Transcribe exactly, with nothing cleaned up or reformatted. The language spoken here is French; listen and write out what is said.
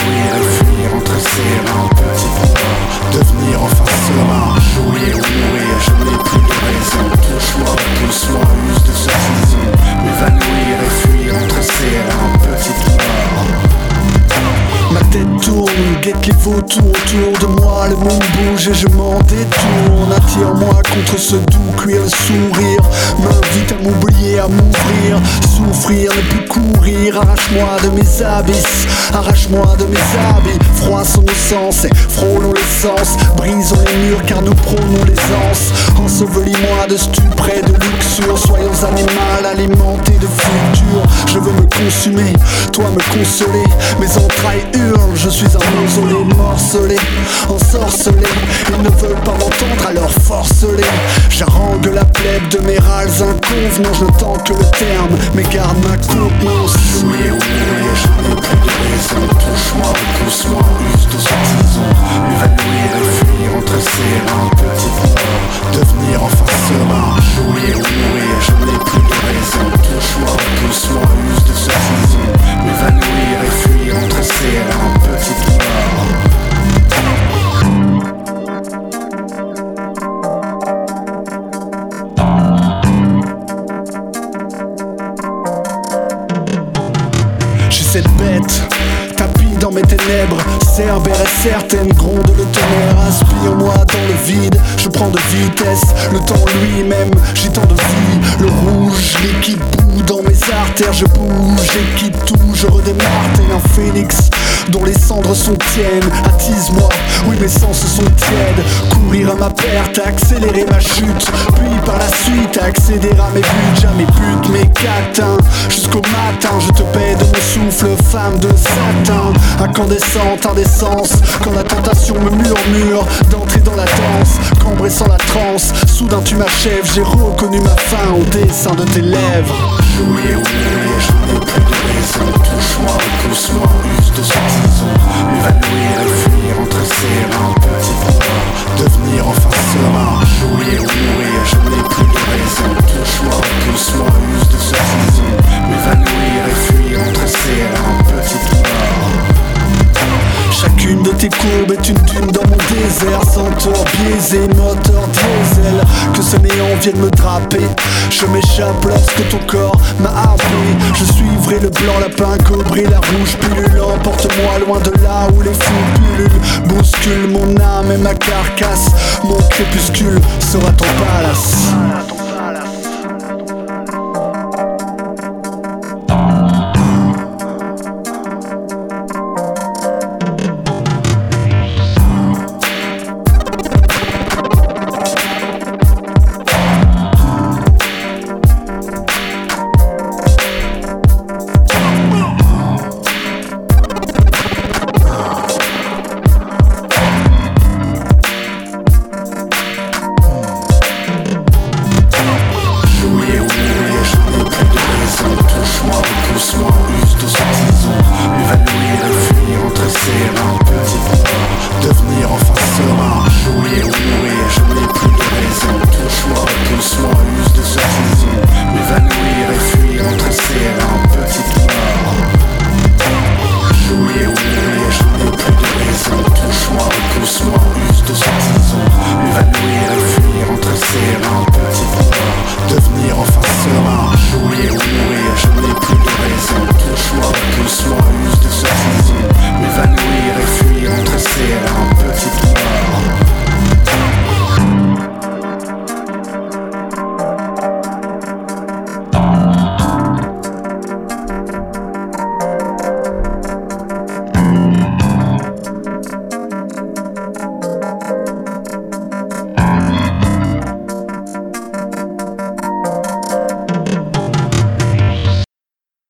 M'évanouir et fuir entre ses reins, petit port, devenir enfin serein. Jouir ou mourir, je n'ai plus de raison. Touche-moi, pousse-moi, use de ce tison. M'évanouir et fuir entre ses reins, petit port. Ma tête tourne, guette les vautours autour de moi. Le monde bouge et je m'en détourne. Attire-moi contre ce doux cuir, le sourire m'invite à m'oublier, à m'ouvrir. Souffrir, ne plus courir. Arrache-moi de mes abysses, arrache-moi de mes habits. Froissons nos sens et frôlons l'essence. Brisons les murs car nous prônons l'aisance. Ensevelis-moi de stupre et de luxure. Soyons animal alimentés de futur. Je veux me consumer, toi me consoler. Mes entrailles hurlent, je suis un mausolée morcelé, ensorcelé. Ils ne veulent pas m'entendre, alors force-les. J'harangue la plèbe de mes râles inconvenants. Je ne tente que le terme, mais garde ma contenance. Jouir ou mourir, je n'ai plus de raison. Touche-moi, pousse-moi, use de ce tison. M'évanouir et fuir entre ses reins, petit port, devenir enfin serein. Jouir ou mourir, je n'ai plus de raison. Touche-moi, pousse-moi, use de ce tison. M'évanouir et fuir entre ses reins, petit port. J'ai cette bête tapis dans mes ténèbres. Cerbère est certaine, gronde le tonnerre. Inspire-moi dans le vide, je prends de vitesse. Le temps lui-même, j'ai tant de vie. Le rouge, liquide bout dans mes artères. Je bouge et quitte tout, je redémarre tel un phénix dont les cendres sont tiennes. Attise-moi, oui mes sens sont tièdes. Courir à ma perte, accélérer ma chute, puis par la suite accéder à mes buts. Jamais but, mes catins, jusqu'au matin. Je te paie de mon souffle, femme de satin. Incandescente, indécence, quand la tentation me murmure d'entrer dans la danse, cambré sans la transe. Soudain tu m'achèves, j'ai reconnu ma fin au dessin de tes lèvres. Jouir ou mourir, je n'ai plus de raison. Touche-moi, pousse-moi, use de ce tison. M'évanouir et fuir entre ses reins, petit port, devenir enfin serein. Jouir ou mourir, je n'ai plus de raison. Touche-moi, pousse-moi, use de ce tison. M'évanouir et fuir entre ses reins, petit port. Chacune de tes courbes est une dune dans mon désert. Senteur biaisé, moteur diesel. Que ce néant vienne me draper. Je m'échappe lorsque ton corps m'a happé. Je suivrai le blanc lapin, cobré, la rouge pilule. Emporte-moi loin de là où les fous pullulent. Bouscule mon âme et ma carcasse. Mon crépuscule sera ton palace. Touche-moi, pousse-moi, use de ce